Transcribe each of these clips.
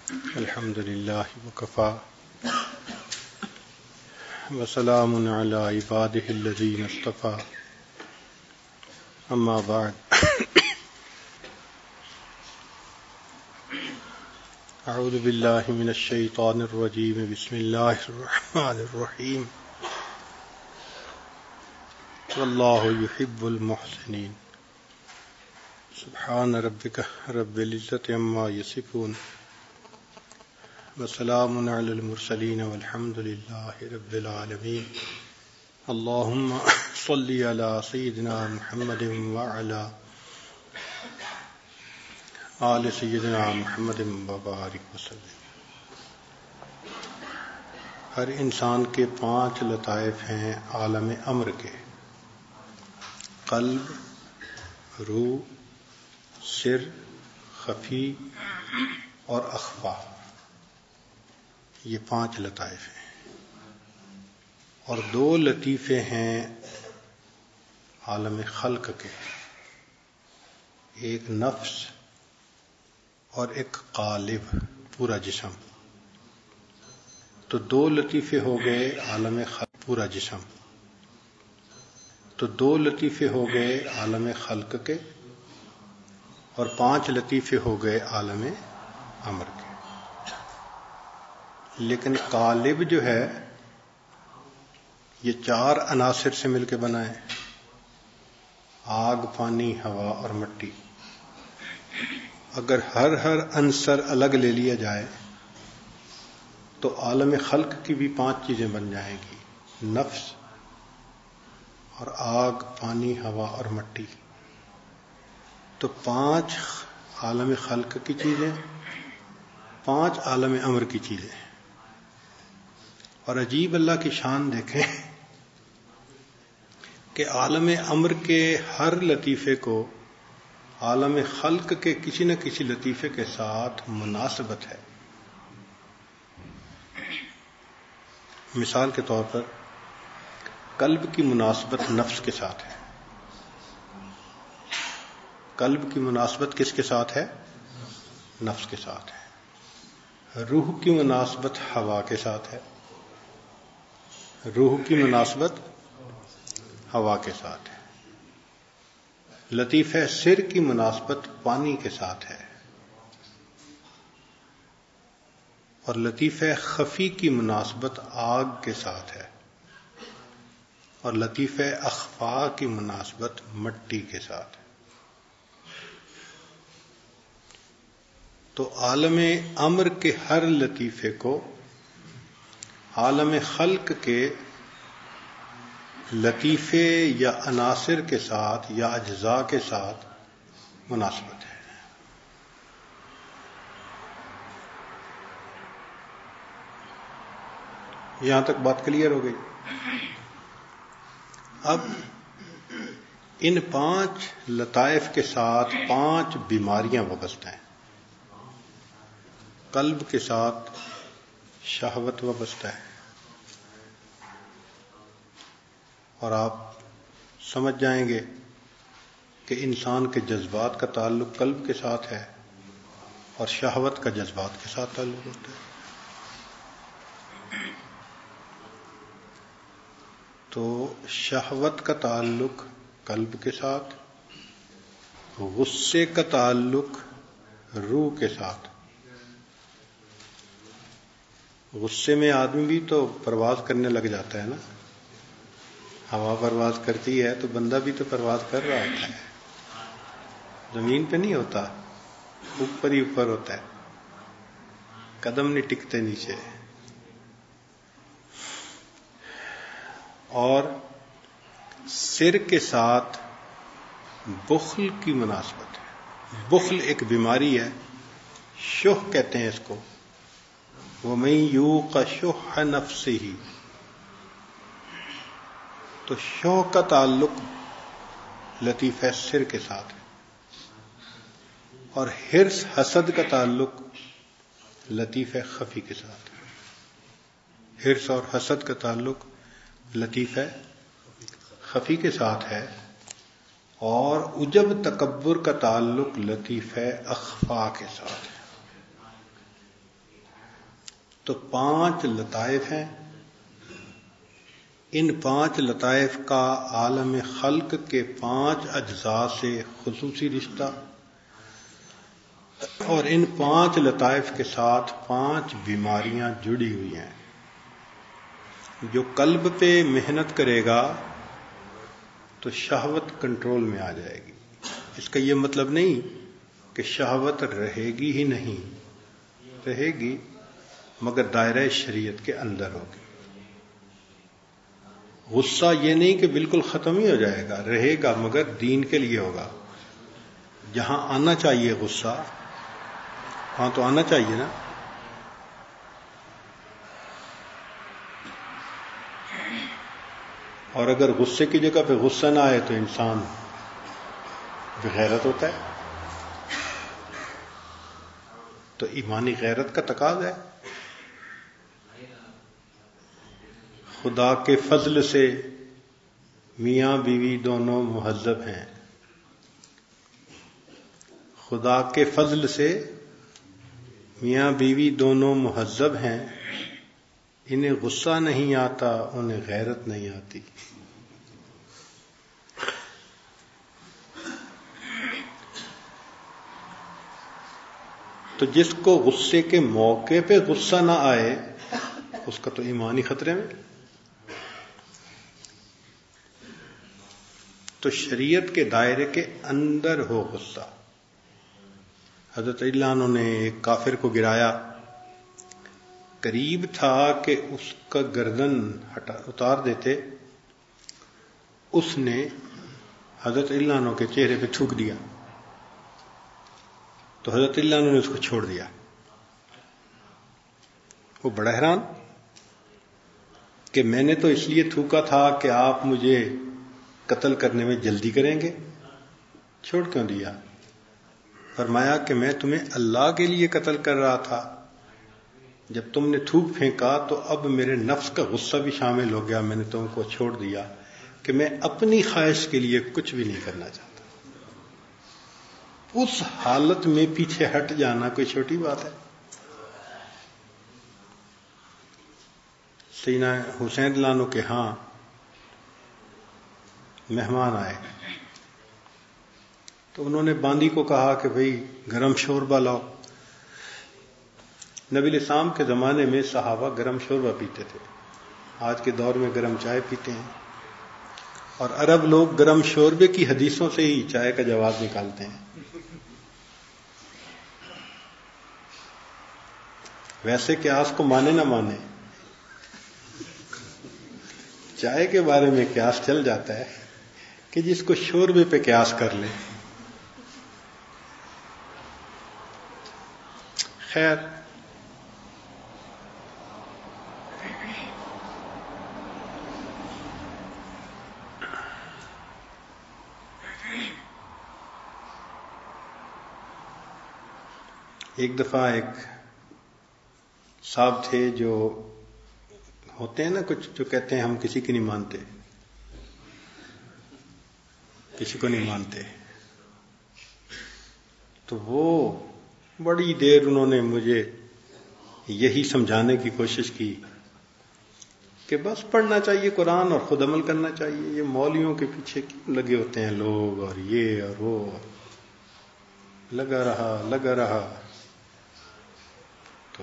الحمد لله وكفى وسلام على عباده الذين اصطفى أما بعد أعوذ بالله من الشيطان الرجيم بسم الله الرحمن الرحيم والله يحب المحسنين سبحان ربك رب العزة عما يصفون وسلام على المرسلين والحمد لله رب العالمين اللهم صل على سيدنا محمد وعلى آل سیدنا محمد وبارک وسلم۔ ہر انسان کے 5 لطائف ہیں عالم امر کے: قلب، روح، سر، خفی اور اخفا۔ یہ 5 لطائف ہیں، اور 2 لطیفے ہیں عالم خلق کے، ایک نفس اور ایک قالب، پورا جسم۔ تو 2 لطیفے ہو گئے عالم خلق، پورا جسم۔ تو 2 لطیفے ہو گئے عالم خلق کے، اور 5 لطیفے ہو گئے عالم امر کے۔ لیکن قالب جو ہے یہ 4 عناصر سے مل کے بنا ہے: آگ، پانی، ہوا اور مٹی۔ اگر ہر عنصر الگ لے لیا جائے تو عالم خلق کی بھی 5 چیزیں بن جائیں گی: نفس اور آگ، پانی، ہوا اور مٹی۔ تو 5 عالم خلق کی چیزیں، 5 عالم امر کی چیزیں۔ اور عجیب اللہ کی شان دیکھیں کہ عالم امر کے ہر لطیفے کو عالم خلق کے کسی نہ کسی لطیفے کے ساتھ مناسبت ہے۔ مثال کے طور پر قلب کی مناسبت نفس کے ساتھ ہے، قلب کی مناسبت کس کے ساتھ ہے؟ نفس کے ساتھ ہے۔ روح کی مناسبت ہوا کے ساتھ ہے، روح کی مناسبت ہوا کے ساتھ ہے۔ لطیفہ سر کی مناسبت پانی کے ساتھ ہے، اور لطیفہ خفی کی مناسبت آگ کے ساتھ ہے، اور لطیفہ اخفا کی مناسبت مٹی کے ساتھ ہے۔ تو عالم امر کے ہر لطیفے کو عالم خلق کے لطیفے یا عناصر کے ساتھ یا اجزاء کے ساتھ مناسبت ہے۔ یہاں تک بات کلیئر ہو گئی؟ اب ان 5 لطائف کے ساتھ 5 بیماریاں وابستہ ہیں۔ قلب کے ساتھ شہوت وابستہ ہے، اور آپ سمجھ جائیں گے کہ انسان کے جذبات کا تعلق قلب کے ساتھ ہے، اور شہوت کا جذبات کے ساتھ تعلق ہوتا ہے۔ تو شہوت کا تعلق قلب کے ساتھ، غصے کا تعلق روح کے ساتھ۔ غصے میں آدمی بھی تو پرواز کرنے لگ جاتا ہے نا، ہوا پرواز کرتی ہے تو بندہ بھی تو پرواز کر رہا ہوتا ہے، زمین پہ نہیں ہوتا، اوپر ہی اوپر ہوتا ہے، قدم نہیں ٹکتے نیچے۔ اور سر کے ساتھ بخل کی مناسبت ہے۔ بخل ایک بیماری ہے، شح کہتے ہیں اس کو۔ وَمَن یُوقَ شُحَّ نَفْسِهِ۔ تو شح کا تعلق لطیفہ سر کے ساتھ ہے، اور حرص حسد کا تعلق لطیفہ خفی کے ساتھ ہے۔ حرص اور حسد کا تعلق لطیفہ خفی کے ساتھ ہے، اور عجب تکبر کا تعلق لطیفہ اخفا کے ساتھ ہے۔ تو 5 لطائف ہیں. ان 5 لطائف کا عالم خلق کے 5 اجزاء سے خصوصی رشتہ، اور ان 5 لطائف کے ساتھ 5 بیماریاں جڑی ہوئی ہیں. جو قلب پہ محنت کرے گا تو شہوت کنٹرول میں آ جائے گی. اس کا یہ مطلب نہیں کہ شہوت رہے گی ہی نہیں، رہے گی مگر دائرہ شریعت کے اندر ہوگی. غصہ یہ نہیں کہ بالکل ختم ہی ہو جائے گا، رہے گا مگر دین کے لیے ہوگا. جہاں آنا چاہیے غصہ وہاں تو آنا چاہیے نا. اور اگر غصے کی جگہ پہ غصہ نہ آئے تو انسان بغیرت ہوتا ہے. تو ایمانی غیرت کا تقاضا ہے. خدا کے فضل سے میاں بیوی دونوں مہذب ہیں. خدا کے فضل سے میاں بیوی دونوں مہذب ہیں. انہیں غصہ نہیں آتا، انہیں غیرت نہیں آتی. تو جس کو غصے کے موقع پہ غصہ نہ آئے اس کا تو ایمان ہی خطرے میں. تو شریعت کے دائرے کے اندر ہو غصہ. حضرت علی عنہ نے ایک کافر کو گرایا، قریب تھا کہ اس کا گردن اتار دیتے. اس نے حضرت علی عنہ کے چہرے پہ تھوک دیا تو حضرت علی عنہ نے اس کو چھوڑ دیا. وہ بڑا حیران کہ میں نے تو اس لیے تھوکا تھا کہ آپ مجھے قتل کرنے میں جلدی کریں گے، چھوڑ کیوں دیا؟ فرمایا کہ میں تمہیں اللہ کے لیے قتل کر رہا تھا. جب تم نے تھوک پھینکا تو اب میرے نفس کا غصہ بھی شامل ہو گیا، میں نے تم کو چھوڑ دیا کہ میں اپنی خواہش کے لیے کچھ بھی نہیں کرنا چاہتا. اس حالت میں پیچھے ہٹ جانا کوئی چھوٹی بات ہے؟ سیدنا حسین لانو کے ہاں مہمان آئے تو انہوں نے باندی کو کہا کہ بھئی گرم شوربہ لاؤ. نبی الاسلام کے زمانے میں صحابہ گرم شوربہ پیتے تھے، آج کے دور میں گرم چائے پیتے ہیں. اور عرب لوگ گرم شوربے کی حدیثوں سے ہی چائے کا جواب نکالتے ہیں. ویسے قیاس کو مانے نہ مانے، چائے کے بارے میں قیاس چل جاتا ہے کہ جس کو شوربے پہ قیاس کر لے. خیر، ایک دفعہ ایک صاحب تھے جو ہوتے ہیں نا کچھ جو کہتے ہیں ہم کسی کی نہیں مانتے، کسی کو نہیں مانتے. تو وہ بڑی دیر انہوں نے مجھے یہی سمجھانے کی کوشش کی کہ بس پڑھنا چاہیے قرآن اور خود عمل کرنا چاہیے. یہ مولویوں کے پیچھے کیوں لگے ہوتے ہیں لوگ، اور یہ اور وہ. لگا رہا. تو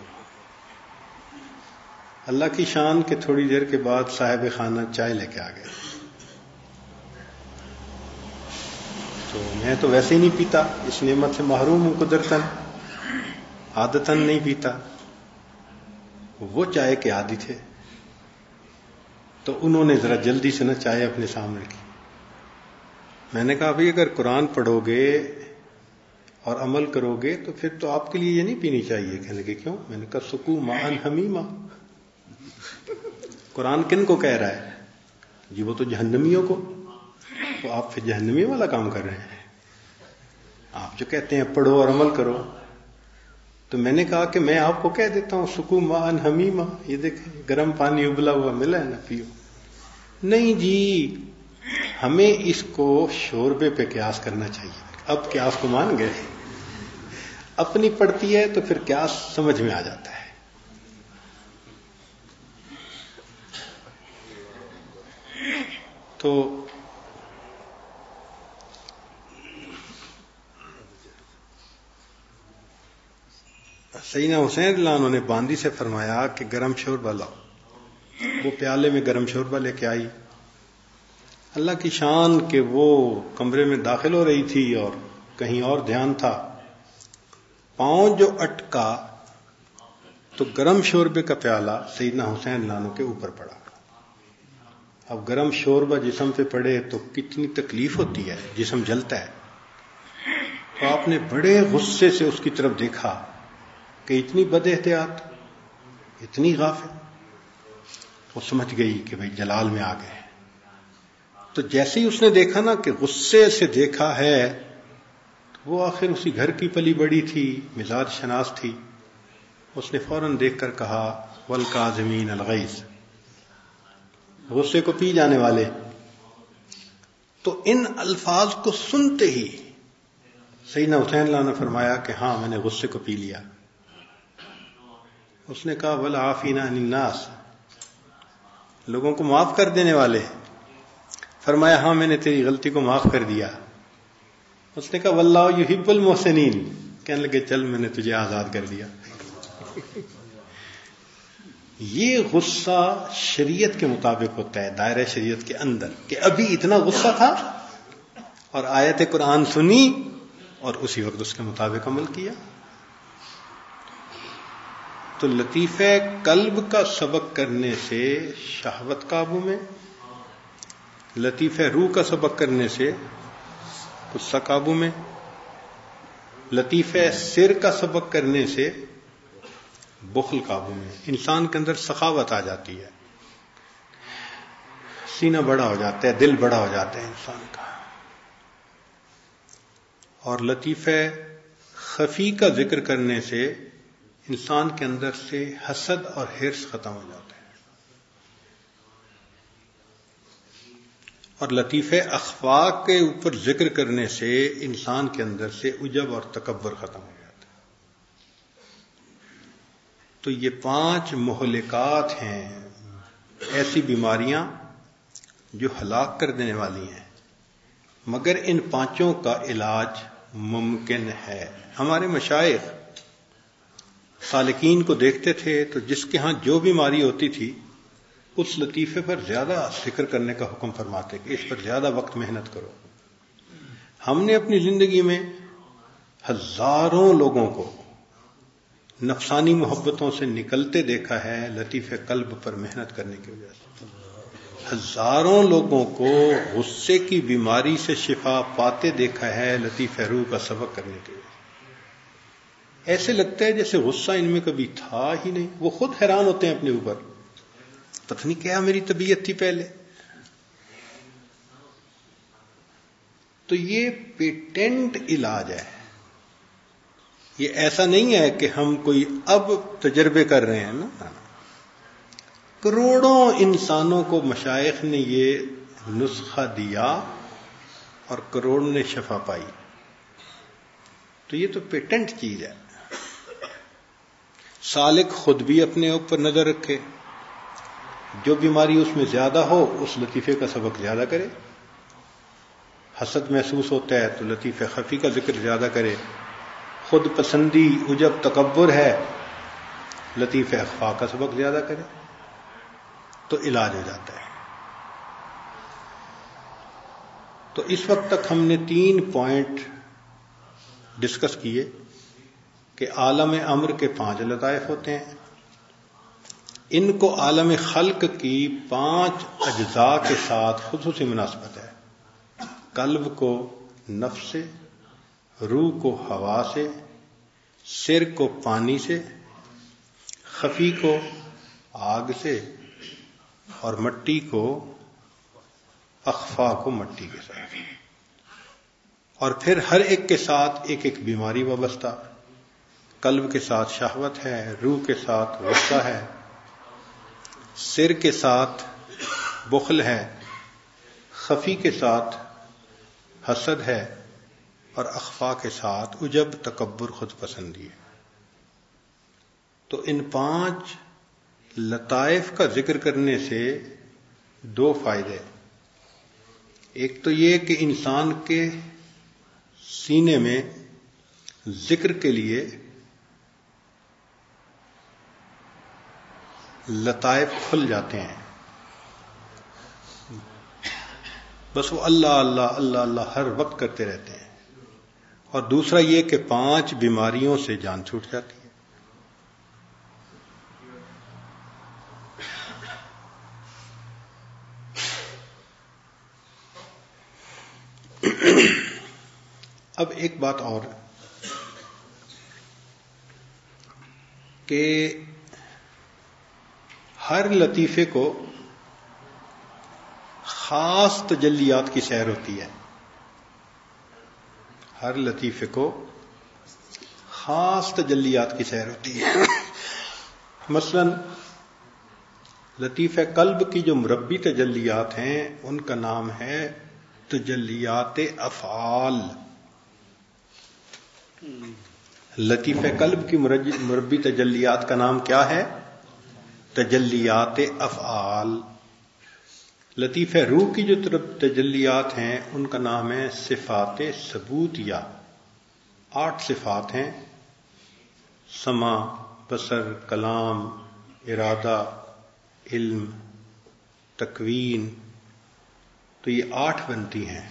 اللہ کی شان کہ تھوڑی دیر کے بعد صاحب خانہ چائے لے کے آ گئے. تو میں تو ویسے ہی نہیں پیتا، اس نعمت سے محروم ہوں قدرتاً، عادتاً نہیں پیتا. وہ چائے کے عادی تھے تو انہوں نے ذرا جلدی سے چائے اپنے سامنے رکھی. میں نے کہا بھئی اگر قرآن پڑھو گے اور عمل کرو گے تو پھر تو آپ کے لیے یہ نہیں پینی چاہیے. کہنے کہ کیوں؟ میں نے کہا سکو معن حمیما. قرآن کن کو کہہ رہا ہے؟ جی وہ تو جہنمیوں کو. تو آپ پھر جہنمی والا کام کر رہے ہیں. آپ جو کہتے ہیں پڑھو اور عمل کرو. تو میں نے کہا کہ میں آپ کو کہہ دیتا ہوں سکو معن حمیما، یہ دیکھیں گرم پانی ابلا ہوا ملا ہے نا، پیو. نہیں جی، ہمیں اس کو شوربے پہ قیاس کرنا چاہیے. اب قیاس کو مان گئے. اپنی پڑتی ہے تو پھر قیاس سمجھ میں آ جاتا ہے. تو سیدنا حسین رضی اللہ عنہ نے باندی سے فرمایا کہ گرم شوربہ لاؤ. وہ پیالے میں گرم شوربہ لے کے آئی. اللہ کی شان کہ وہ کمرے میں داخل ہو رہی تھی اور کہیں اور دھیان تھا. پاؤں جو اٹکا تو گرم شوربے کا پیالہ سیدنا حسین رضی اللہ عنہ کے اوپر پڑا. اب گرم شوربہ جسم پہ پڑے تو کتنی تکلیف ہوتی ہے، جسم جلتا ہے. تو آپ نے بڑے غصے سے اس کی طرف دیکھا کہ اتنی بد احتیاط، اتنی غافل. وہ سمجھ گئی کہ بھئی جلال میں آ گئے. تو جیسے ہی اس نے دیکھا نا کہ غصے سے دیکھا ہے، تو وہ آخر اسی گھر کی پلی بڑی تھی، مزاج شناس تھی. اس نے فوراً دیکھ کر کہا والکاظمین الغیظ، غصے کو پی جانے والے. تو ان الفاظ کو سنتے ہی سیدنا حسین اللہ نے فرمایا کہ ہاں میں نے غصے کو پی لیا. اس نے کہا والعافین عن الناس، لوگوں کو معاف کر دینے والے. فرمایا ہاں میں نے تیری غلطی کو معاف کر دیا. اس نے کہا واللہ یحب المحسنین، کہنے لگے چل میں نے تجھے آزاد کر دیا. یہ غصہ شریعت کے مطابق ہوتا ہے، دائرہ شریعت کے اندر، کہ ابھی اتنا غصہ تھا اور آیت قرآن سنی اور اسی وقت اس کے مطابق عمل کیا. تو لطیفہ قلب کا سبق کرنے سے شہوت قابو میں، لطیفہ روح کا سبق کرنے سے غصہ قابو میں، لطیفہ سر کا سبق کرنے سے بخل قابو میں. انسان کے اندر سخاوت آ جاتی ہے، سینہ بڑا ہو جاتا ہے، دل بڑا ہو جاتا ہے انسان کا. اور لطیفہ خفی کا ذکر کرنے سے انسان کے اندر سے حسد اور حرص ختم ہو جاتا ہے. اور لطیفہ اخفا کے اوپر ذکر کرنے سے انسان کے اندر سے عجب اور تکبر ختم ہو جاتا ہے. تو یہ 5 مہلکات ہیں، ایسی بیماریاں جو ہلاک کر دینے والی ہیں، مگر ان 5 کا علاج ممکن ہے. ہمارے مشائخ سالکین کو دیکھتے تھے تو جس کے ہاں جو بیماری ہوتی تھی اس لطیفے پر زیادہ ذکر کرنے کا حکم فرماتے کہ اس پر زیادہ وقت محنت کرو. ہم نے اپنی زندگی میں ہزاروں لوگوں کو نفسانی محبتوں سے نکلتے دیکھا ہے لطیفہ قلب پر محنت کرنے کی وجہ سے. ہزاروں لوگوں کو غصے کی بیماری سے شفا پاتے دیکھا ہے لطیفہ روح کا سبق کرنے کی وجہ سے. ایسے لگتا ہے جیسے غصہ ان میں کبھی تھا ہی نہیں. وہ خود حیران ہوتے ہیں اپنے اوپر، پتہ نہیں کیا میری طبیعت تھی پہلے. تو یہ پیٹنٹ علاج ہے. یہ ایسا نہیں ہے کہ ہم کوئی اب تجربے کر رہے ہیں نا. کروڑوں انسانوں کو مشائخ نے یہ نسخہ دیا اور کروڑوں نے شفا پائی. تو یہ تو پیٹنٹ چیز ہے. سالک خود بھی اپنے اوپر نظر رکھے، جو بیماری اس میں زیادہ ہو اس لطیفے کا سبق زیادہ کرے. حسد محسوس ہوتا ہے تو لطیفہ خفی کا ذکر زیادہ کرے. خود پسندی عجب تکبر ہے، لطیفہ اخفا کا سبق زیادہ کرے تو علاج ہو جاتا ہے. تو اس وقت تک ہم نے 3 پوائنٹ ڈسکس کیے کہ عالم امر کے 5 لطائف ہوتے ہیں. ان کو عالم خلق کی 5 اجزاء کے ساتھ خصوصی مناسبت ہے. قلب کو نفس سے، روح کو ہوا سے، سر کو پانی سے، خفی کو آگ سے، اور مٹی کو اخفا کو مٹی کے ساتھ. اور پھر ہر ایک کے ساتھ ایک ایک بیماری وابستہ. قلب کے ساتھ شہوت ہے، روح کے ساتھ غصہ ہے، سر کے ساتھ بخل ہے، خفی کے ساتھ حسد ہے، اور اخفا کے ساتھ عجب تکبر خود پسندی ہے. تو ان 5 لطائف کا ذکر کرنے سے 2 فائدے. ایک تو یہ کہ انسان کے سینے میں ذکر کے لیے لطائف کھل جاتے ہیں، بس وہ اللہ اللہ اللہ اللہ ہر وقت کرتے رہتے ہیں. اور دوسرا یہ کہ 5 بیماریوں سے جان چھوٹ جاتی ہے. اب ایک بات اور کہ ہر لطیفے کو خاص تجلیات کی سیر ہوتی ہے. ہر لطیفے کو خاص تجلیات کی سیر ہوتی ہے. مثلا لطیفہ قلب کی جو مربی تجلیات ہیں ان کا نام ہے تجلیات افعال. لطیفہ قلب کی مربی تجلیات کا نام کیا ہے؟ تجلیات افعال. لطیفہ روح کی جو تجلیات ہیں ان کا نام ہے صفات ثبوتیہ. 8 صفات ہیں: سمع، بصر، کلام، ارادہ، علم، تکوین. تو یہ 8 بنتی ہیں.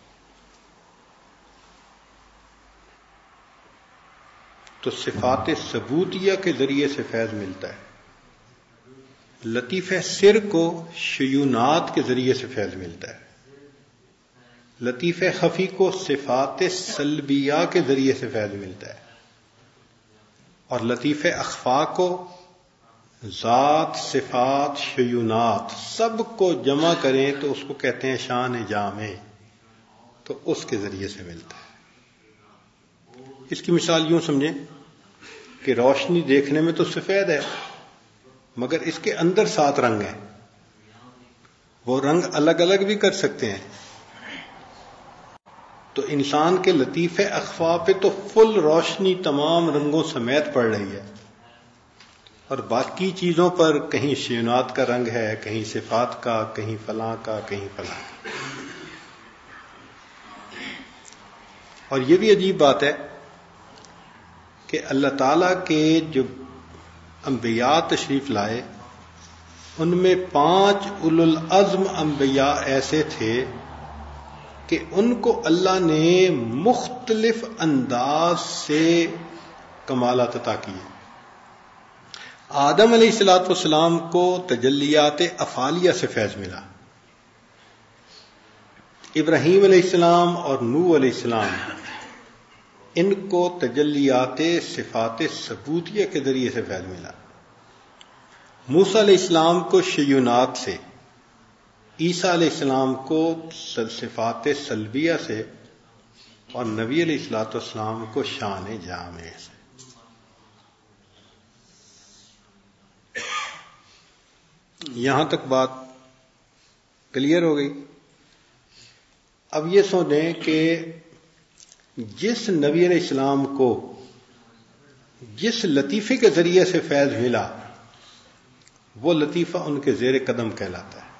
تو صفات ثبوتیہ کے ذریعے سے فیض ملتا ہے. لطیفہ سر کو شیونات کے ذریعے سے فیض ملتا ہے. لطیفہ خفی کو صفات سلبیہ کے ذریعے سے فیض ملتا ہے. اور لطیفہ اخفا کو ذات، صفات، شیونات سب کو جمع کریں تو اس کو کہتے ہیں شان جامع. تو اس کے ذریعے سے ملتا ہے. اس کی مثال یوں سمجھیں کہ روشنی دیکھنے میں تو سفید ہے مگر اس کے اندر 7 رنگ ہیں. وہ رنگ الگ الگ بھی کر سکتے ہیں. تو انسان کے لطیفہ اخفا پہ تو فل روشنی تمام رنگوں سمیت پڑ رہی ہے، اور باقی چیزوں پر کہیں شیونات کا رنگ ہے، کہیں صفات کا، کہیں فلاں کا، کہیں فلاں کا. اور یہ بھی عجیب بات ہے کہ اللہ تعالیٰ کے جو انبیاء تشریف لائے ان میں 5 اولو العزم انبیاء ایسے تھے کہ ان کو اللہ نے مختلف انداز سے کمالات عطا کیے. آدم علیہ السلام کو تجلیات افعالیہ سے فیض ملا. ابراہیم علیہ السلام اور نوح علیہ السلام ان کو تجلیات صفات ثبوتیہ کے ذریعے سے فیض ملا. موسیٰ علیہ السلام کو شیونات سے، عیسیٰ علیہ السلام کو صفات سلبیہ سے، اور نبی علیہ السلام کو شان جامع سے. یہاں تک بات کلیئر ہو گئی. اب یہ سوچیں کہ جس نبی علیہ السلام کو جس لطیفے کے ذریعے سے فیض ملا وہ لطیفہ ان کے زیر قدم کہلاتا ہے.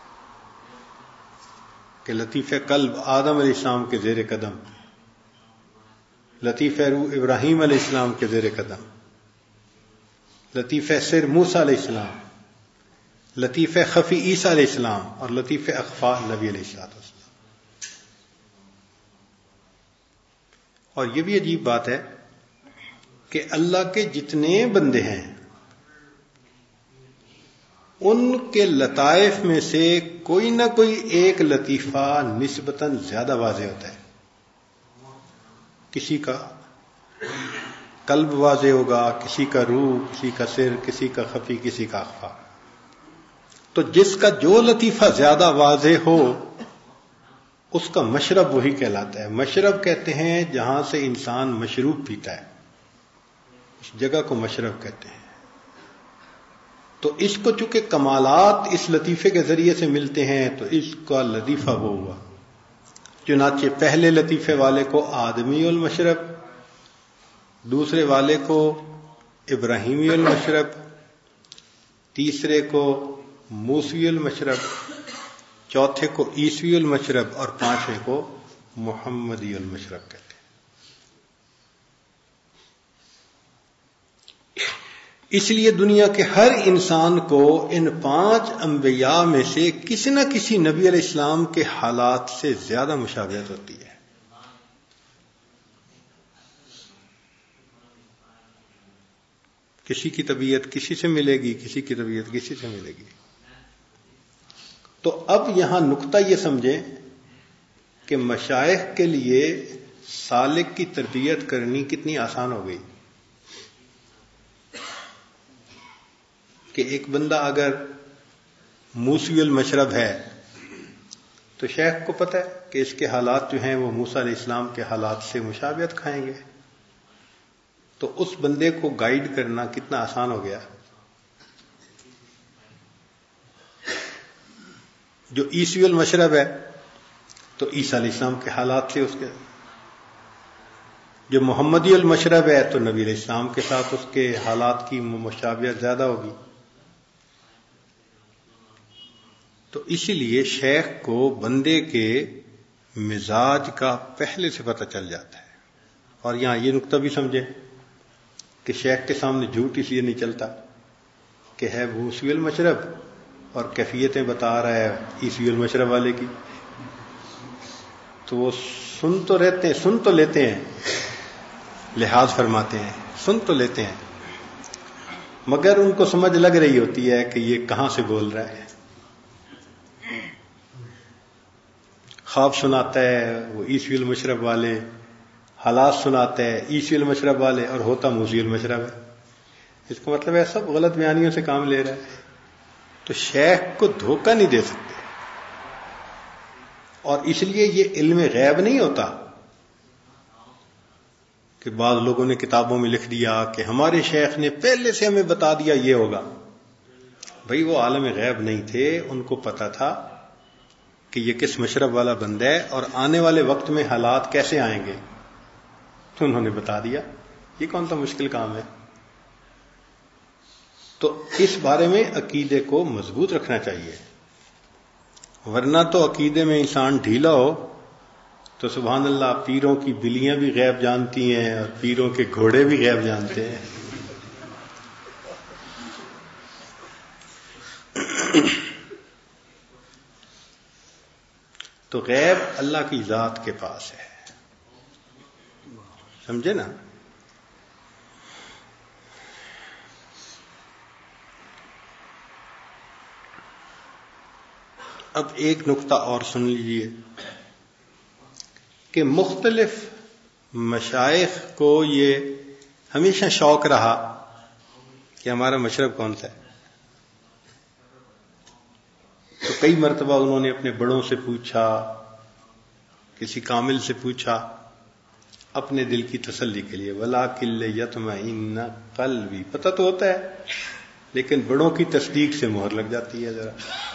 کہ لطیفہ قلب آدم علیہ السلام کے زیر قدم، لطیفہ روح ابراہیم علیہ السلام کے زیر قدم، لطیفہ سر موسیٰ علیہ السلام، لطیفہ خفی عیسیٰ علیہ السلام، اور لطیفہ اخفا نبی علیہ السلام. اور یہ بھی عجیب بات ہے کہ اللہ کے جتنے بندے ہیں ان کے لطائف میں سے کوئی نہ کوئی ایک لطیفہ نسبتاً زیادہ واضح ہوتا ہے. کسی کا قلب واضح ہوگا، کسی کا روح، کسی کا سر، کسی کا خفی، کسی کا اخفا. تو جس کا جو لطیفہ زیادہ واضح ہو اس کا مشرب وہی کہلاتا ہے. مشرب کہتے ہیں جہاں سے انسان مشروب پیتا ہے، اس جگہ کو مشرب کہتے ہیں. تو اس کو چونکہ کمالات اس لطیفے کے ذریعے سے ملتے ہیں تو اس کا لطیفہ وہ ہوا. چنانچہ پہلے لطیفے والے کو آدمی المشرب، دوسرے والے کو ابراہیمی المشرب، تیسرے کو موسوی المشرب، چوتھے کو عیسوی المشرب اور پانچویں کو محمدی المشرب کہتے ہیں۔ اس لیے دنیا کے ہر انسان کو ان 5 انبیاء میں سے کسی نہ کسی نبی علیہ السلام کے حالات سے زیادہ مشابہت ہوتی ہے۔ کسی کی طبیعت کسی سے ملے گی، کسی کی طبیعت کسی سے ملے گی۔ تو اب یہاں نقطہ یہ سمجھیں کہ مشائخ کے لیے سالک کی تربیت کرنی کتنی آسان ہو گئی کہ ایک بندہ اگر موسوی المشرب ہے تو شیخ کو پتہ ہے کہ اس کے حالات جو ہیں وہ موسیٰ علیہ السلام کے حالات سے مشابہت کھائیں گے، تو اس بندے کو گائیڈ کرنا کتنا آسان ہو گیا۔ جو عیسوی المشرب ہے تو عیسیٰ علیہ السلام کے حالات سے اس کے، جو محمدی المشرب ہے تو نبی علیہ السلام کے ساتھ اس کے حالات کی مشابہت زیادہ ہوگی۔ تو اسی لیے شیخ کو بندے کے مزاج کا پہلے سے پتہ چل جاتا ہے۔ اور یہاں یہ نقطہ بھی سمجھیں کہ شیخ کے سامنے جھوٹ اس لیے نہیں چلتا کہ ہے موسوی المشرب اور کیفیتیں بتا رہا ہے عیسوی المشرب والے کی، تو وہ سن تو لیتے ہیں، لحاظ فرماتے ہیں، سن تو لیتے ہیں، مگر ان کو سمجھ لگ رہی ہوتی ہے کہ یہ کہاں سے بول رہا ہے۔ خواب سناتا ہے وہ عیسوی المشرب والے، حالات سناتا ہے عیسوی المشرب والے، اور ہوتا موسوی المشرب ہے۔ اس کا مطلب ہے سب غلط بیانیوں سے کام لے رہا ہے۔ تو شیخ کو دھوکہ نہیں دے سکتے، اور اس لیے یہ علم غیب نہیں ہوتا کہ بعض لوگوں نے کتابوں میں لکھ دیا کہ ہمارے شیخ نے پہلے سے ہمیں بتا دیا یہ ہوگا۔ بھئی وہ عالم غیب نہیں تھے، ان کو پتا تھا کہ یہ کس مشرب والا بندہ ہے اور آنے والے وقت میں حالات کیسے آئیں گے، تو انہوں نے بتا دیا۔ یہ کون سا مشکل کام ہے؟ تو اس بارے میں عقیدے کو مضبوط رکھنا چاہیے، ورنہ تو عقیدے میں انسان ڈھیلا ہو تو سبحان اللہ پیروں کی بلیاں بھی غیب جانتی ہیں اور پیروں کے گھوڑے بھی غیب جانتے ہیں۔ تو غیب اللہ کی ذات کے پاس ہے، سمجھے نا؟ اب ایک نقطہ اور سن لیجئے کہ مختلف مشائخ کو یہ ہمیشہ شوق رہا کہ ہمارا مشرب کون سا ہے۔ تو کئی مرتبہ انہوں نے اپنے بڑوں سے پوچھا، کسی کامل سے پوچھا، اپنے دل کی تسلی کے لیے۔ وَلَٰكِن لِّيَطْمَئِنَّ قَلْبِي، پتہ تو ہوتا ہے لیکن بڑوں کی تصدیق سے مہر لگ جاتی ہے ذرا۔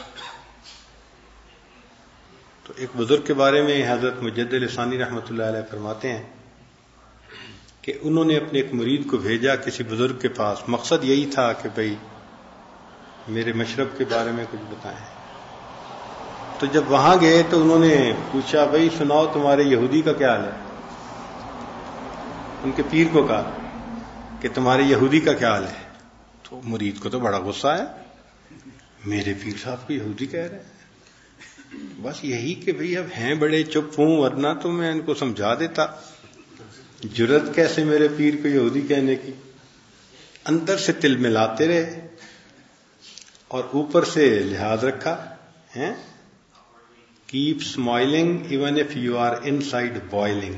تو ایک بزرگ کے بارے میں حضرت مجدد ثانی رحمۃ اللہ علیہ فرماتے ہیں کہ انہوں نے اپنے ایک مرید کو بھیجا کسی بزرگ کے پاس، مقصد یہی تھا کہ بھئی میرے مشرب کے بارے میں کچھ بتائیں۔ تو جب وہاں گئے تو انہوں نے پوچھا بھئی سناؤ تمہارے یہودی کا کیا حال ہے۔ ان کے پیر کو کہا کہ تمہارے یہودی کا کیا حال ہے۔ تو مرید کو تو بڑا غصہ ہے، میرے پیر صاحب کو یہودی کہہ رہے ہیں۔ بس یہی کہ بھئی اب ہیں بڑے چپ ہوں، ورنہ تو میں ان کو سمجھا دیتا، جرت کیسے میرے پیر کو یہودی کہنے کی۔ اندر سے تل ملاتے رہے اور اوپر سے لحاظ رکھا ہیں، keep smiling even if you are inside boiling۔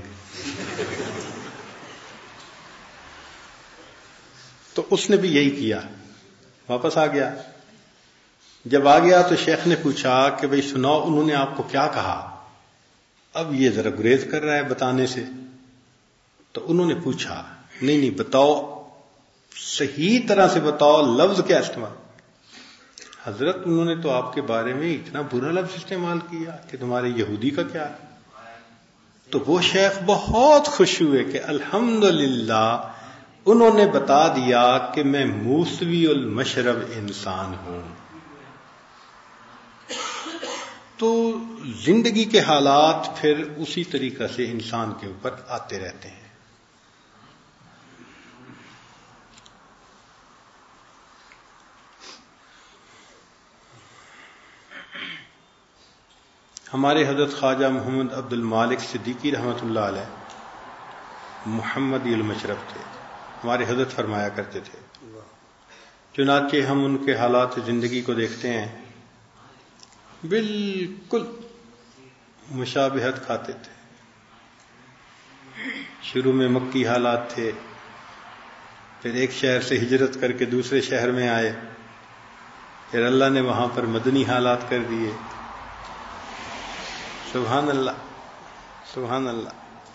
تو اس نے بھی یہی کیا، واپس آ گیا۔ جب آ گیا تو شیخ نے پوچھا کہ بھئی سناؤ انہوں نے آپ کو کیا کہا۔ اب یہ ذرا گریز کر رہا ہے بتانے سے، تو انہوں نے پوچھا نہیں بتاؤ، صحیح طرح سے بتاؤ، لفظ کیا استعمال۔ حضرت انہوں نے تو آپ کے بارے میں اتنا برا لفظ استعمال کیا کہ تمہارے یہودی کا کیا ہے۔ تو وہ شیخ بہت خوش ہوئے کہ الحمدللہ انہوں نے بتا دیا کہ میں موسوی المشرب انسان ہوں۔ تو زندگی کے حالات پھر اسی طریقہ سے انسان کے اوپر آتے رہتے ہیں. ہمارے حضرت خواجہ محمد عبد المالک صدیقی رحمۃ اللہ علیہ محمدی المشرف تھے. ہمارے حضرت فرمایا کرتے تھے، چنانچہ ہم ان کے حالات زندگی کو دیکھتے ہیں، بالکل مشابہت کھاتے تھے. شروع میں مکی حالات تھے، پھر ایک شہر سے ہجرت کر کے دوسرے شہر میں آئے، پھر اللہ نے وہاں پر مدنی حالات کر دیے. سبحان اللہ سبحان اللہ.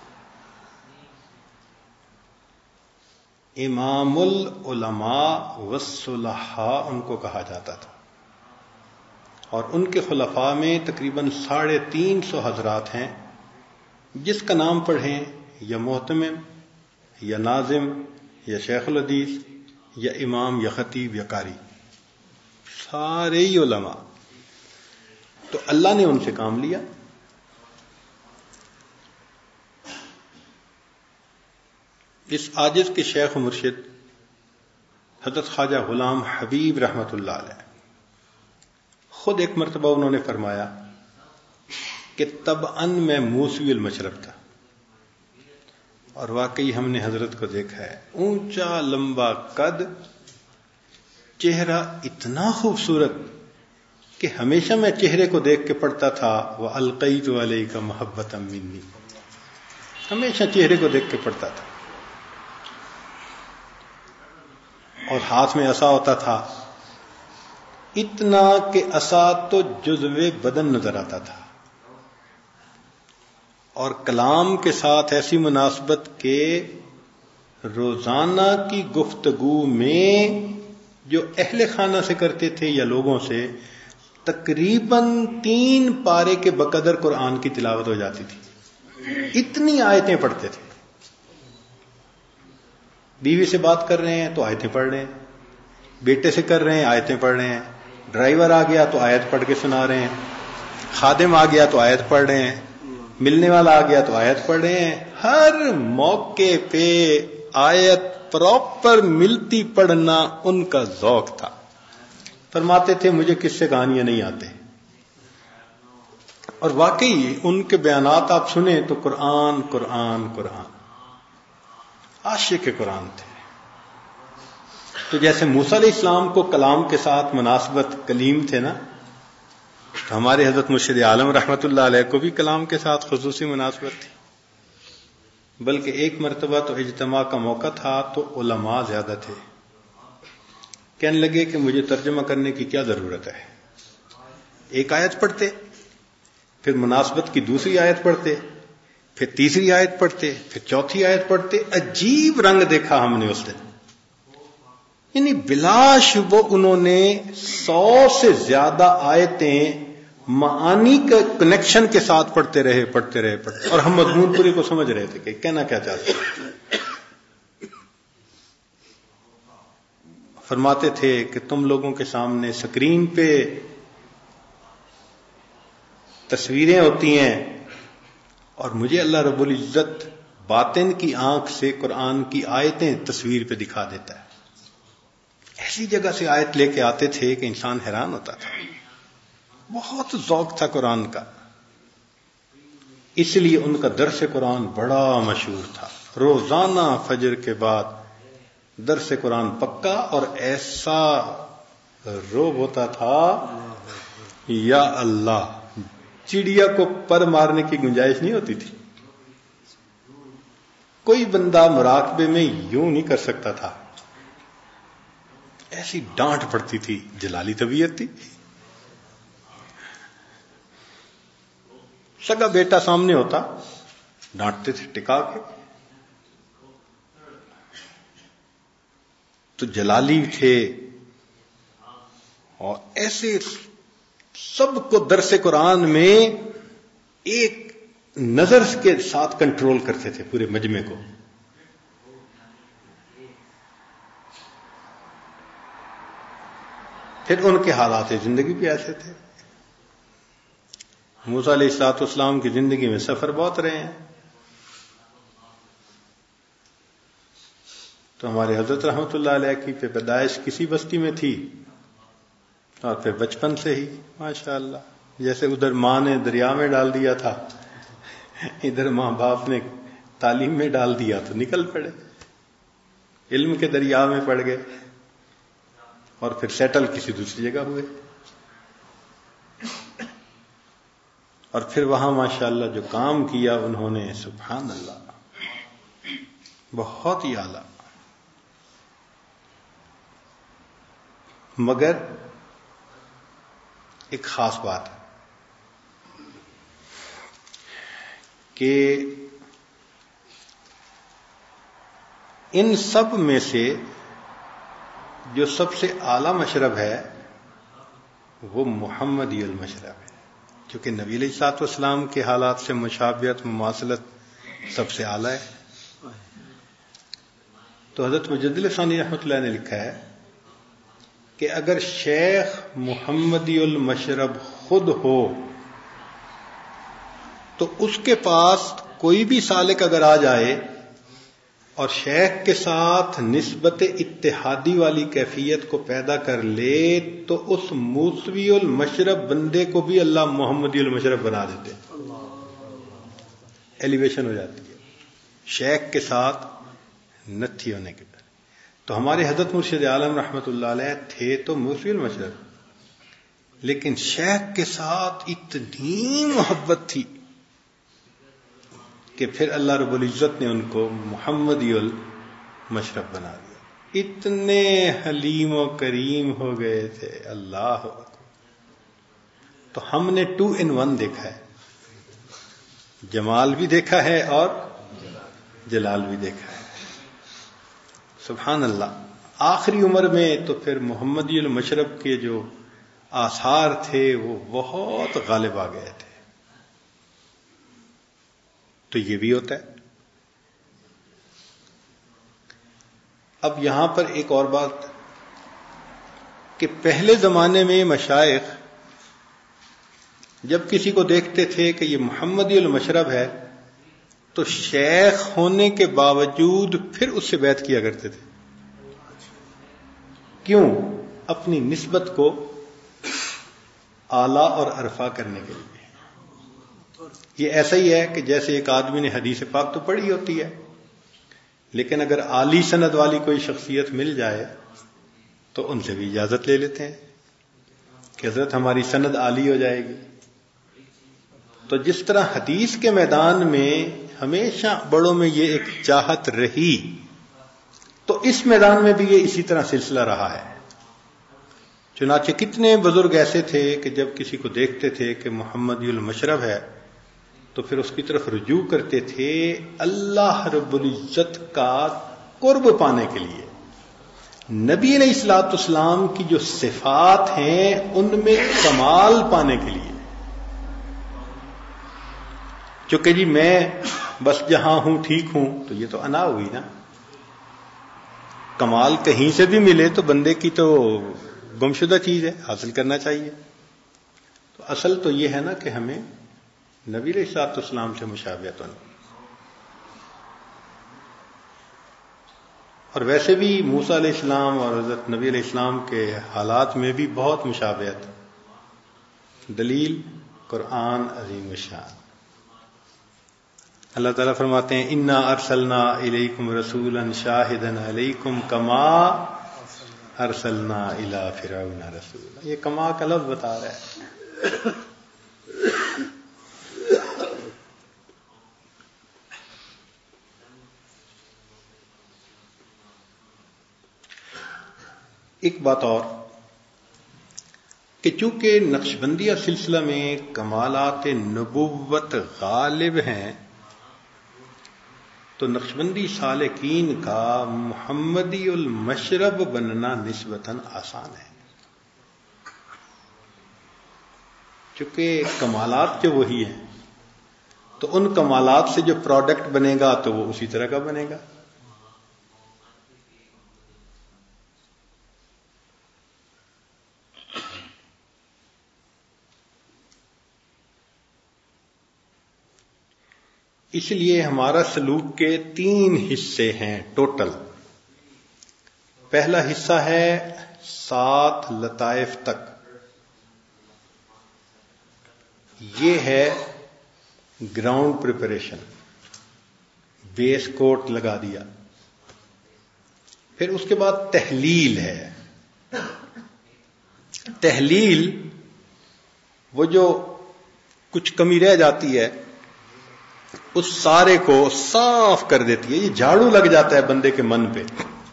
امام العلماء والصلحاء ان کو کہا جاتا تھا، اور ان کے خلفاء میں تقریباً 350 حضرات ہیں. جس کا نام پڑھیں، یا محتمم یا ناظم یا شیخ الحدیث یا امام یا خطیب یا قاری، سارے ہی علماء. تو اللہ نے ان سے کام لیا. اس عاجز کے شیخ و مرشد حضرت خواجہ غلام حبیب رحمۃ اللہ علیہ خود ایک مرتبہ انہوں نے فرمایا کہ طبعاً میں موسوی المشرب تھا، اور واقعی ہم نے حضرت کو دیکھا ہے، اونچا لمبا قد، چہرہ اتنا خوبصورت کہ ہمیشہ میں چہرے کو دیکھ کے پڑھتا تھا وَأَلْقَيْتُ عَلَيْكَ مَحَبَّةً مِّنِّي، ہمیشہ چہرے کو دیکھ کے پڑھتا تھا. اور ہاتھ میں عصا ہوتا تھا، اتنا کہ عصا تو جزو بدن نظر آتا تھا. اور کلام کے ساتھ ایسی مناسبت کہ روزانہ کی گفتگو میں جو اہل خانہ سے کرتے تھے یا لوگوں سے، تقریباً 3 پارے کے بقدر قرآن کی تلاوت ہو جاتی تھی. اتنی آیتیں پڑھتے تھے. بیوی سے بات کر رہے ہیں تو آیتیں پڑھ رہے ہیں، بیٹے سے کر رہے ہیں آیتیں پڑھ رہے ہیں، ڈرائیور آ گیا تو آیت پڑھ کے سنا رہے ہیں، خادم آ گیا تو آیت پڑھ رہے ہیں، ملنے والا آ گیا تو آیت پڑھ رہے ہیں. ہر موقع پہ آیت پراپر ملتی پڑھنا ان کا ذوق تھا. فرماتے تھے مجھے کس سے کہانیاں نہیں آتے. اور واقعی ان کے بیانات آپ سنیں تو قرآن قرآن قرآن، عاشق قرآن تھے. تو جیسے موسیٰ علیہ السلام کو کلام کے ساتھ مناسبت کلیم تھے نا، تو ہمارے حضرت مرشد عالم رحمت اللہ علیہ کو بھی کلام کے ساتھ خصوصی مناسبت تھی. بلکہ ایک مرتبہ تو اجتماع کا موقع تھا تو علماء زیادہ تھے. کہنے لگے کہ مجھے ترجمہ کرنے کی کیا ضرورت ہے. ایک آیت پڑھتے، پھر مناسبت کی دوسری آیت پڑھتے، پھر تیسری آیت پڑھتے، پھر چوتھی آیت پڑھتے. عجیب رنگ دیکھا ہم نے اس دن. یعنی بلا شبہ انہوں نے 100 سے زیادہ آیتیں معانی کا کنیکشن کے ساتھ پڑھتے رہے، اور ہم مضمون پوری کو سمجھ رہے تھے کہ کہنا کیا چاہتے ہیں. فرماتے تھے کہ تم لوگوں کے سامنے سکرین پہ تصویریں ہوتی ہیں، اور مجھے اللہ رب العزت باطن کی آنکھ سے قرآن کی آیتیں تصویر پہ دکھا دیتا ہے. ایسی جگہ سے آیت لے کے آتے تھے کہ انسان حیران ہوتا تھا. بہت ذوق تھا قرآن کا. اس لیے ان کا درس قرآن بڑا مشہور تھا. روزانہ فجر کے بعد درس قرآن پکا، اور ایسا روب ہوتا تھا یا اللہ، چڑیا کو پر مارنے کی گنجائش نہیں ہوتی تھی. کوئی بندہ مراقبے میں یوں نہیں کر سکتا تھا. ایسی ڈانٹ پڑتی تھی، جلالی طبیعت تھی. سگا بیٹا سامنے ہوتا، ڈانٹتے تھے ٹکا کے. تو جلالی تھے، اور ایسے سب کو درس قرآن میں ایک نظر کے ساتھ کنٹرول کرتے تھے پورے مجمع کو. پھر ان کے حالات زندگی بھی ایسے تھے. موسیٰ علیہ الصلوۃ والسلام کی زندگی میں سفر بہت رہے ہیں. تو ہمارے حضرت رحمۃ اللہ علیہ کی پیدائش کسی بستی میں تھی اور پھر بچپن سے ہی ماشاءاللہ جیسے ادھر ماں نے دریا میں ڈال دیا تھا ادھر ماں باپ نے تعلیم میں ڈال دیا تو نکل پڑے, علم کے دریا میں پڑ گئے اور پھر سیٹل کسی دوسری جگہ ہوئے اور پھر وہاں ماشاءاللہ جو کام کیا انہوں نے سبحان اللہ بہت ہی اعلیٰ. مگر ایک خاص بات ہے کہ ان سب میں سے جو سب سے اعلیٰ مشرب ہے وہ محمدی المشرب ہے, کیونکہ نبی علیہ الصلوۃ والسلام کے حالات سے مشابہت مماثلت سب سے اعلیٰ ہے. تو حضرت مجدد ثانی رحمۃ اللہ نے لکھا ہے کہ اگر شیخ محمدی المشرب خود ہو تو اس کے پاس کوئی بھی سالک اگر آ جائے اور شیخ کے ساتھ نسبت اتحادی والی کیفیت کو پیدا کر لے تو اس موسوی المشرب بندے کو بھی اللہ محمدی المشرب بنا دیتے, ایلیویشن ہو جاتی ہے شیخ کے ساتھ نتھی ہونے کے بعد. تو ہمارے حضرت مرشد عالم رحمت اللہ علیہ تھے تو موسوی المشرب, لیکن شیخ کے ساتھ اتنی محبت تھی کہ پھر اللہ رب العزت نے ان کو محمدی المشرب بنا دیا. اتنے حلیم و کریم ہو گئے تھے, اللہ اکبر. تو ہم نے 2 in 1 دیکھا ہے, جمال بھی دیکھا ہے اور جلال بھی دیکھا ہے. سبحان اللہ. آخری عمر میں تو پھر محمدی المشرب کے جو آثار تھے وہ بہت غالب آ گئے تھے. تو یہ بھی ہوتا ہے. اب یہاں پر ایک اور بات کہ پہلے زمانے میں مشائخ جب کسی کو دیکھتے تھے کہ یہ محمدی المشرب ہے تو شیخ ہونے کے باوجود پھر اس سے بیعت کیا کرتے تھے. کیوں؟ اپنی نسبت کو اعلیٰ اور ارفع کرنے کے لیے. یہ ایسا ہی ہے کہ جیسے ایک آدمی نے حدیث پاک تو پڑھی ہوتی ہے, لیکن اگر عالی سند والی کوئی شخصیت مل جائے تو ان سے بھی اجازت لے لیتے ہیں کہ حضرت ہماری سند عالی ہو جائے گی. تو جس طرح حدیث کے میدان میں ہمیشہ بڑوں میں یہ ایک چاہت رہی, تو اس میدان میں بھی یہ اسی طرح سلسلہ رہا ہے. چنانچہ کتنے بزرگ ایسے تھے کہ جب کسی کو دیکھتے تھے کہ محمدی المشرب ہے تو پھر اس کی طرف رجوع کرتے تھے اللہ رب العزت کا قرب پانے کے لیے. نبی علیہ الصلوۃ والسلام کی جو صفات ہیں ان میں کمال پانے کے لیے. چونکہ جی میں بس جہاں ہوں ٹھیک ہوں تو یہ تو انا ہوئی نا. کمال کہیں سے بھی ملے تو بندے کی تو گمشدہ چیز ہے, حاصل کرنا چاہیے. تو اصل تو یہ ہے نا کہ ہمیں نبی علیہ الصلوۃ والسلام سے مشابہت ہونی. اور ویسے بھی موسیٰ علیہ السلام اور حضرت نبی علیہ السلام کے حالات میں بھی بہت مشابہت. دلیل قرآن عظیم الشان. اللہ تعالیٰ فرماتے ہیں انا ارسلنا الیکم رسولا شاہدا علیکم کما ارسلنا الی فرعون رسولا. یہ کما کا لفظ بتا رہا ہے. ایک بات اور کہ چونکہ نقشبندیہ سلسلہ میں کمالات نبوت غالب ہیں تو نقشبندی سالکین کا محمدی المشرب بننا نسبتاً آسان ہے. چونکہ کمالات جو وہی ہیں تو ان کمالات سے جو پروڈکٹ بنے گا تو وہ اسی طرح کا بنے گا. اس لیے ہمارا سلوک کے 3 حصے ہیں ٹوٹل. پہلا حصہ ہے 7 لطائف تک. یہ ہے گراؤنڈ پریپریشن، بیس کوٹ لگا دیا. پھر اس کے بعد تحلیل ہے. تحلیل وہ جو کچھ کمی رہ جاتی ہے اس سارے کو صاف کر دیتی ہے. یہ جھاڑو لگ جاتا ہے بندے کے من پہ.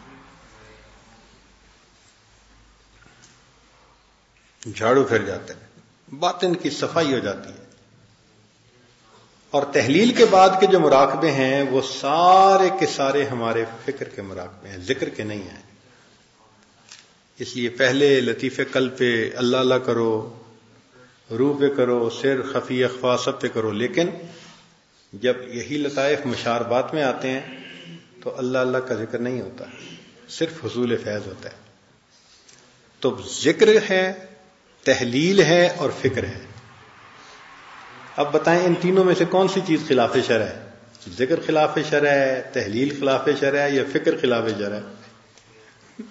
جھاڑو پھر جاتا ہے، باطن کی صفائی ہو جاتی ہے. اور تحلیل کے بعد کے جو مراقبے ہیں وہ سارے کے سارے ہمارے فکر کے مراقبے ہیں، ذکر کے نہیں ہیں. اس لیے پہلے لطیف قلب پہ اللہ اللہ کرو، روح پہ کرو، سر خفی اخفا سب پہ کرو. لیکن جب یہی لطائف مشاربات میں آتے ہیں تو اللہ اللہ کا ذکر نہیں ہوتا، صرف حصول فیض ہوتا ہے. تو ذکر ہے، تحلیل ہے اور فکر ہے. اب بتائیں ان تینوں میں سے کون سی چیز خلاف شرع ہے؟ ذکر خلاف شرع ہے، تحلیل خلاف شرع ہے، یا فکر خلاف شرع ہے؟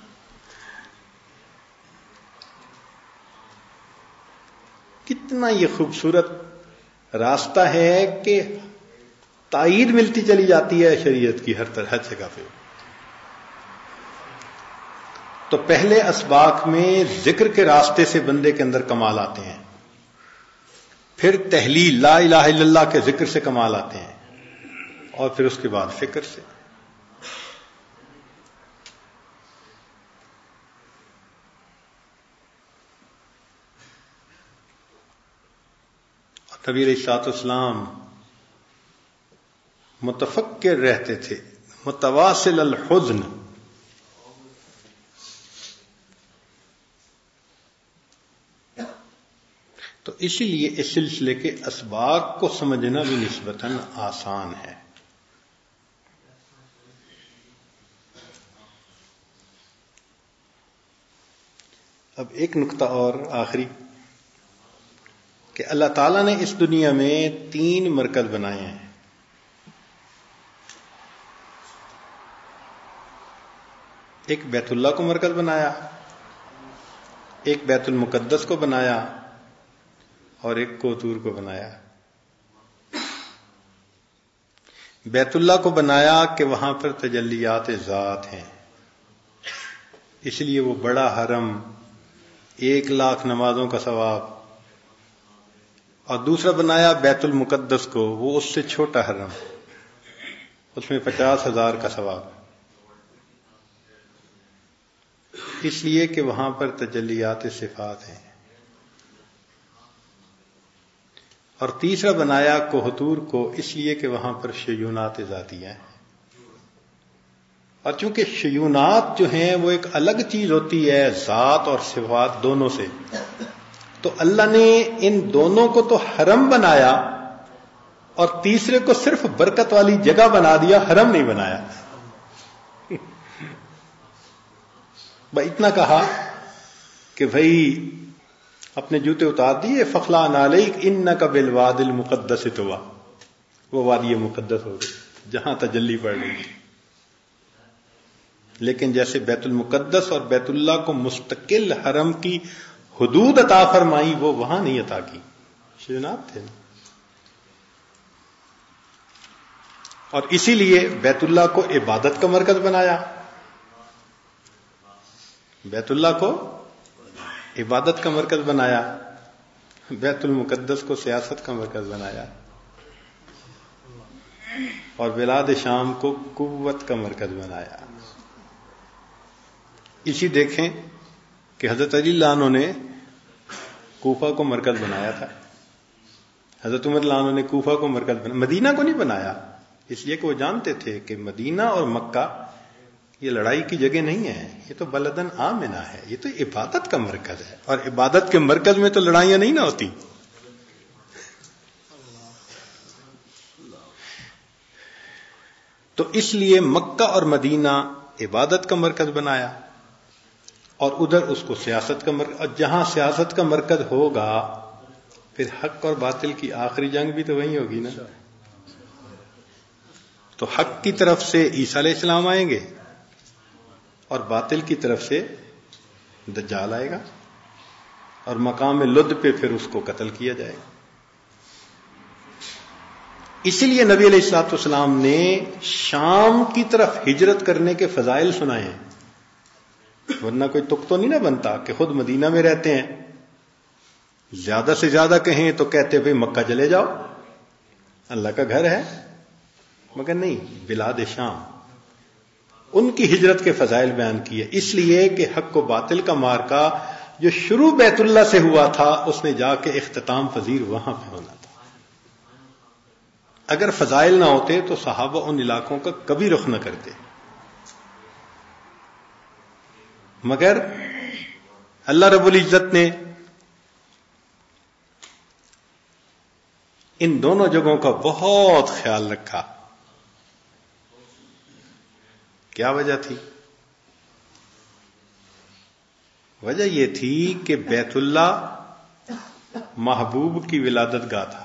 کتنا یہ خوبصورت راستہ ہے کہ تائید ملتی چلی جاتی ہے شریعت کی ہر جگہ پہ. تو پہلے اسباق میں ذکر کے راستے سے بندے کے اندر کمال آتے ہیں، پھر تحلیل لا الہ الا اللہ کے ذکر سے کمال آتے ہیں، اور پھر اس کے بعد فکر سے. نبی علیہ الصلوۃ والسلام متفکر رہتے تھے، متواصل الحزن. تو اسی لیے اس سلسلے کے اسباق کو سمجھنا بھی نسبتاً آسان ہے. اب ایک نقطہ اور آخری کہ اللہ تعالیٰ نے اس دنیا میں 3 مرکز بنائے ہیں. ایک بیت اللہ کو مرکز بنایا، ایک بیت المقدس کو بنایا، اور ایک کوثور کو بنایا. بیت اللہ کو بنایا کہ وہاں پر تجلیات ذات ہیں، اس لیے وہ بڑا حرم، 1,00,000 نمازوں کا ثواب. اور دوسرا بنایا بیت المقدس کو، وہ اس سے چھوٹا حرم، اس میں 50,000 کا ثواب، اس لیے کہ وہاں پر تجلیات صفات ہیں. اور تیسرا بنایا کوہتور کو، اس لیے کہ وہاں پر شیونات ذاتیہ ہیں. اور چونکہ شیونات جو ہیں وہ ایک الگ چیز ہوتی ہے ذات اور صفات دونوں سے، تو اللہ نے ان دونوں کو تو حرم بنایا اور تیسرے کو صرف برکت والی جگہ بنا دیا، حرم نہیں بنایا. بھائی اتنا کہا کہ بھائی اپنے جوتے اتار دیے، فخلا نعلیک انک بالواد المقدس طویٰ، وہ وادی مقدس ہو گئی جہاں تجلی پڑ رہی تھی. لیکن جیسے بیت المقدس اور بیت اللہ کو مستقل حرم کی حدود عطا فرمائی، وہ وہاں نہیں عطا کی، شجنات تھے. اور اسی لیے بیت اللہ کو عبادت کا مرکز بنایا، بیت اللہ کو عبادت کا مرکز بنایا، بیت المقدس کو سیاست کا مرکز بنایا، اور بلاد شام کو قوت کا مرکز بنایا. اسی دیکھیں کہ حضرت علی اللہ عنہ نے کوفہ کو مرکز بنایا تھا، حضرت عمر اللہ عنہ نے کوفہ کو مرکز بنایا، مدینہ کو نہیں بنایا، اس لیے کہ وہ جانتے تھے کہ مدینہ اور مکہ یہ لڑائی کی جگہ نہیں ہے، یہ تو بلدن آمنہ ہے، یہ تو عبادت کا مرکز ہے، اور عبادت کے مرکز میں تو لڑائیاں نہیں نہ ہوتی. تو اس لیے مکہ اور مدینہ عبادت کا مرکز بنایا، اور ادھر اس کو سیاست کا مرکز. اور جہاں سیاست کا مرکز ہوگا پھر حق اور باطل کی آخری جنگ بھی تو وہیں ہوگی نا. تو حق کی طرف سے عیسیٰ علیہ السلام آئیں گے اور باطل کی طرف سے دجال آئے گا، اور مقام لد پہ پھر اس کو قتل کیا جائے گا۔ اسی لیے نبی علیہ الصلوۃ والسلام نے شام کی طرف ہجرت کرنے کے فضائل سنائے ہیں، ورنہ کوئی تک تو نہیں نہ بنتا کہ خود مدینہ میں رہتے ہیں، زیادہ سے زیادہ کہیں تو کہتے بھئی مکہ چلے جاؤ، اللہ کا گھر ہے، مگر نہیں، بلاد شام، ان کی ہجرت کے فضائل بیان کیے، اس لیے کہ حق و باطل کا مارکا جو شروع بیت اللہ سے ہوا تھا اس نے جا کے اختتام پذیر وہاں پہ ہونا تھا۔ اگر فضائل نہ ہوتے تو صحابہ ان علاقوں کا کبھی رخ نہ کرتے، مگر اللہ رب العزت نے ان دونوں جگہوں کا بہت خیال رکھا۔ کیا وجہ تھی؟ وجہ یہ تھی کہ بیت اللہ محبوب کی ولادت گاہ تھا۔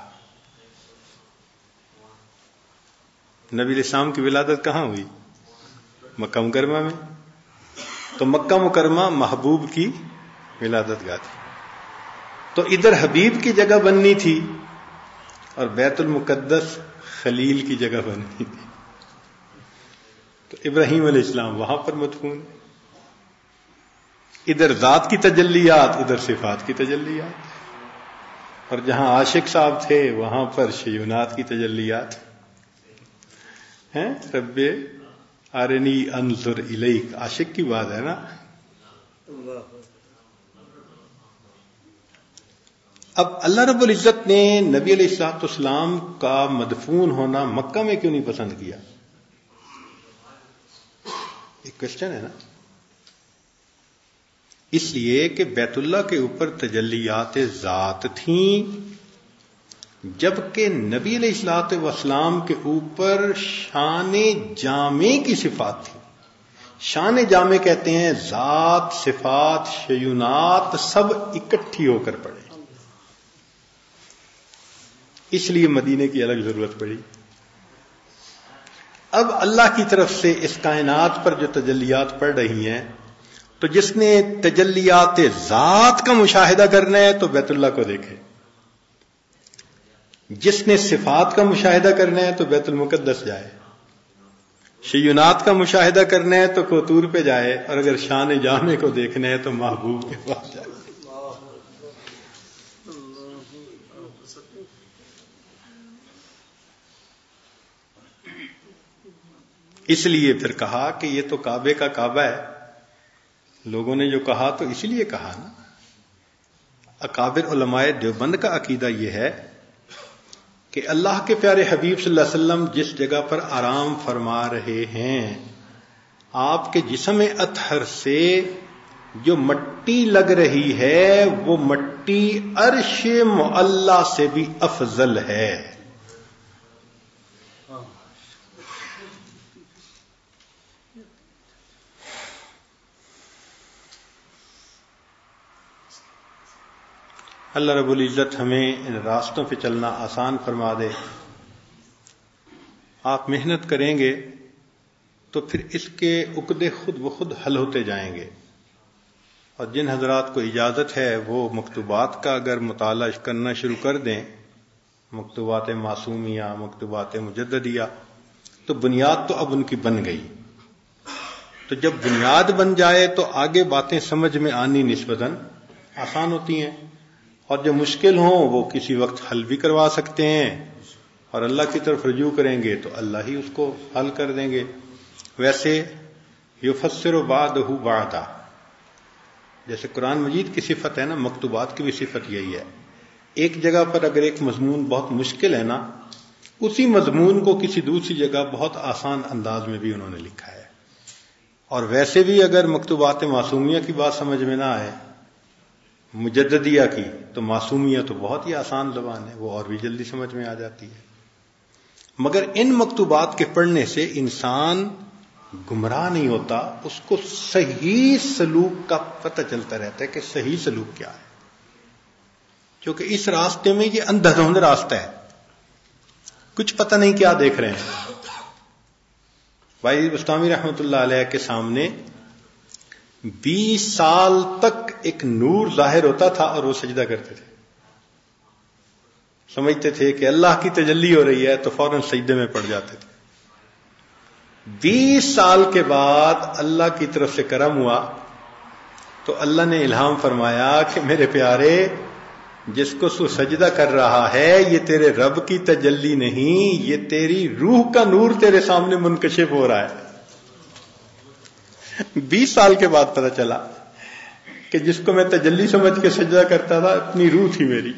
نبی علیہ السلام کی ولادت کہاں ہوئی؟ مکہ مکرمہ میں، تو مکہ مکرمہ محبوب کی ولادت گاہ تھی، تو ادھر حبیب کی جگہ بننی تھی اور بیت المقدس خلیل کی جگہ بننی تھی، تو ابراہیم علیہ السلام وہاں پر مدفون، ادھر ذات کی تجلیات، ادھر صفات کی تجلیات، اور جہاں عاشق صاحب تھے وہاں پر شیونات کی تجلیات ہیں۔ رب ارنی انظر الیک، عاشق کی بات ہے نا۔ اب اللہ رب العزت نے نبی علیہ الصلوۃ والسلام کا مدفون ہونا مکہ میں کیوں نہیں پسند کیا؟ ایک کوشچن ہے نا۔ اس لیے کہ بیت اللہ کے اوپر تجلیات ذات تھیں، جبکہ نبی علیہ الصلوۃ والسلام کے اوپر شان جامع کی صفات تھی۔ شان جامع کہتے ہیں ذات، صفات، شیونات سب اکٹھی ہو کر پڑے، اس لیے مدینے کی الگ ضرورت پڑی۔ اب اللہ کی طرف سے اس کائنات پر جو تجلیات پڑ رہی ہیں، تو جس نے تجلیات ذات کا مشاہدہ کرنا ہے تو بیت اللہ کو دیکھے، جس نے صفات کا مشاہدہ کرنا ہے تو بیت المقدس جائے، شیونات کا مشاہدہ کرنا ہے تو کوتور پہ جائے، اور اگر شان جامع کو دیکھنا ہے تو محبوب کے پاس جائے۔ اس لیے پھر کہا کہ یہ تو کعبے کا کعبہ ہے۔ لوگوں نے جو کہا تو اسی لیے کہا نا۔ اکابر علماء دیوبند کا عقیدہ یہ ہے کہ اللہ کے پیارے حبیب صلی اللہ علیہ وسلم جس جگہ پر آرام فرما رہے ہیں، آپ کے جسم اطہر سے جو مٹی لگ رہی ہے وہ مٹی عرش معلی سے بھی افضل ہے۔ اللہ رب العزت ہمیں ان راستوں پہ چلنا آسان فرما دے۔ آپ محنت کریں گے تو پھر اس کے عقدے خود بخود حل ہوتے جائیں گے، اور جن حضرات کو اجازت ہے وہ مکتوبات کا اگر مطالعہ کرنا شروع کر دیں، مکتوبات معصومیہ، مکتوبات مجددیہ، تو بنیاد تو اب ان کی بن گئی۔ تو جب بنیاد بن جائے تو آگے باتیں سمجھ میں آنی نسبتاً آسان ہوتی ہیں، اور جو مشکل ہوں وہ کسی وقت حل بھی کروا سکتے ہیں، اور اللہ کی طرف رجوع کریں گے تو اللہ ہی اس کو حل کر دیں گے۔ ویسے یفسر بعدہ بعدا، جیسے قرآن مجید کی صفت ہے نا، مکتوبات کی بھی صفت یہی ہے۔ ایک جگہ پر اگر ایک مضمون بہت مشکل ہے نا، اسی مضمون کو کسی دوسری جگہ بہت آسان انداز میں بھی انہوں نے لکھا ہے۔ اور ویسے بھی اگر مکتوبات معصومیہ کی بات سمجھ میں نہ آئے، مجددیہ کی، تو معصومیہ تو بہت ہی آسان زبان ہے، وہ اور بھی جلدی سمجھ میں آ جاتی ہے۔ مگر ان مکتوبات کے پڑھنے سے انسان گمراہ نہیں ہوتا، اس کو صحیح سلوک کا پتہ چلتا رہتا ہے کہ صحیح سلوک کیا ہے، کیونکہ اس راستے میں یہ اندھا دھند راستہ ہے، کچھ پتہ نہیں کیا دیکھ رہے ہیں۔ بھائی بستامی رحمت اللہ علیہ کے سامنے 20 سال تک ایک نور ظاہر ہوتا تھا اور وہ سجدہ کرتے تھے. سمجھتے تھے کہ اللہ کی تجلی ہو رہی ہے تو فوراً سجدے میں پڑ جاتے تھے. 20 سال کے بعد اللہ کی طرف سے کرم ہوا تو اللہ نے الہام فرمایا کہ میرے پیارے، جس کو تو سجدہ کر رہا ہے یہ تیرے رب کی تجلی نہیں، یہ تیری روح کا نور تیرے سامنے منکشف ہو رہا ہے. 20 سال کے بعد پتہ چلا کہ جس کو میں تجلی سمجھ کے سجدہ کرتا تھا اپنی روح تھی میری.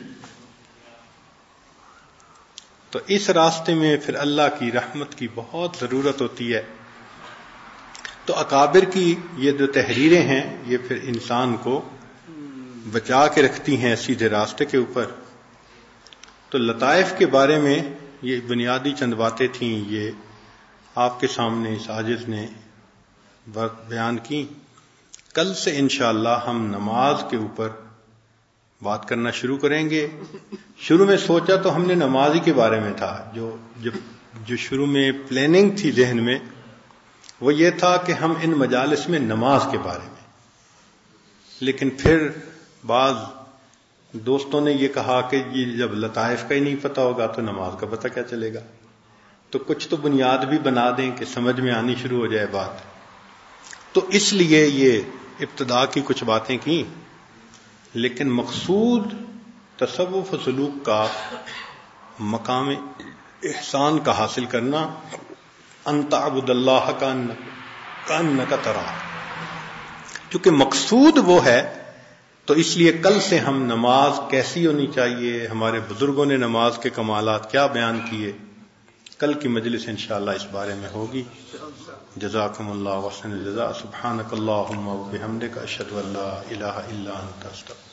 تو اس راستے میں پھر اللہ کی رحمت کی بہت ضرورت ہوتی ہے. تو اکابر کی یہ جو تحریریں ہیں یہ پھر انسان کو بچا کے رکھتی ہیں سیدھے راستے کے اوپر. تو لطائف کے بارے میں یہ بنیادی چند باتیں تھیں، یہ آپ کے سامنے اس عاجز نے بیان کی. کل سے انشاءاللہ ہم نماز کے اوپر بات کرنا شروع کریں گے. شروع میں سوچا تو ہم نے نماز ہی کے بارے میں تھا، جو شروع میں پلاننگ تھی ذہن میں وہ یہ تھا کہ ہم ان مجالس میں نماز کے بارے میں، لیکن پھر بعض دوستوں نے یہ کہا کہ یہ جب لطائف کا ہی نہیں پتہ ہوگا تو نماز کا پتہ کیا چلے گا. تو کچھ تو بنیاد بھی بنا دیں کہ سمجھ میں آنی شروع ہو جائے بات. تو اس لیے یہ ابتدا کی کچھ باتیں کی، لیکن مقصود تصوف و سلوک کا مقام احسان کا حاصل کرنا، ان تعبد اللہ کانک تراہ، کیونکہ مقصود وہ ہے. تو اس لیے کل سے ہم نماز کیسی ہونی چاہیے، ہمارے بزرگوں نے نماز کے کمالات کیا بیان کیے، کل کی مجلس انشاءاللہ اس بارے میں ہوگی. جزاکم اللہ وحسن الجزاء. سبحانک اللہم وبحمدک، اشہد ان لا الہ الا انت، استغفرک.